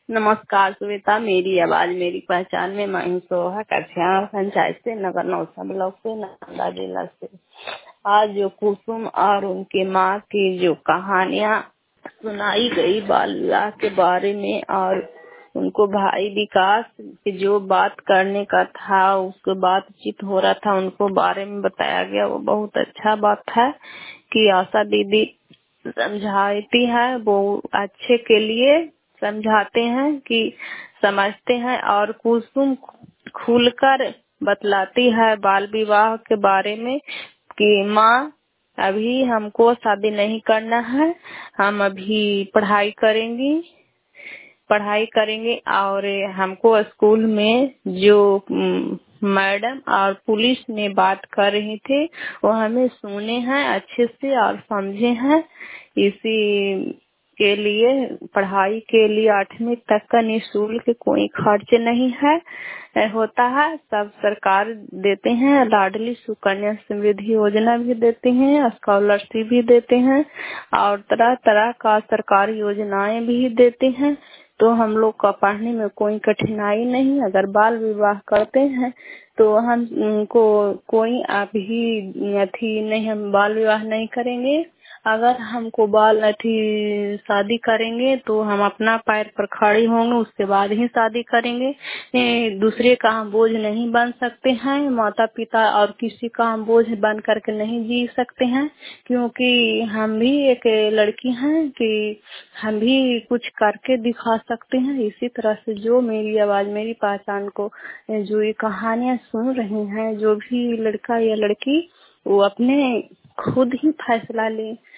नमस्कार सुवेता, मेरी आवाज मेरी पहचान में मैं हूँ सोहा कछिया पंचायत से, नगर नौसा ब्लॉक से, नालंदा जिला से। आज जो कुसुम और उनके माँ की जो कहानियाँ सुनाई गई बाल विवाह के बारे में, और उनको भाई विकास की जो बात करने का था, उसको बातचीत हो रहा था, उनको बारे में बताया गया। वो बहुत अच्छा बात है कि आशा दीदी समझाती है, वो अच्छे के लिए समझाते हैं कि समझते हैं। और कुसुम खुलकर बतलाती है बाल विवाह के बारे में कि माँ अभी हमको शादी नहीं करना है, हम अभी पढ़ाई करेंगे और हमको स्कूल में जो मैडम और पुलिस ने बात कर रही थे वो हमें सुने हैं अच्छे से और समझे हैं। इसी के लिए पढ़ाई के लिए 8वीं तक का निःशुल्क कोई खर्च नहीं है होता है, सब सरकार देते हैं। लाडली सुकन्या समृद्धि योजना भी देते हैं, स्कॉलरशिप भी देते हैं और तरह तरह का सरकारी योजनाएं भी देते हैं। तो हम लोग का पढ़ने में कोई कठिनाई नहीं। अगर बाल विवाह करते हैं तो हमको कोई हम बाल विवाह नहीं करेंगे। अगर हमको शादी करेंगे तो हम अपना पैर पर खड़े होंगे, उसके बाद ही शादी करेंगे। दूसरे का हम बोझ नहीं बन सकते हैं, माता पिता और किसी का हम बोझ बन करके नहीं जी सकते हैं, क्योंकि हम भी एक लड़की हैं कि हम भी कुछ करके दिखा सकते हैं। इसी तरह से जो मेरी आवाज मेरी पहचान को जो ये कहानियां सुन रही हैं, जो भी लड़का या लड़की वो अपने खुद ही फैसला ले।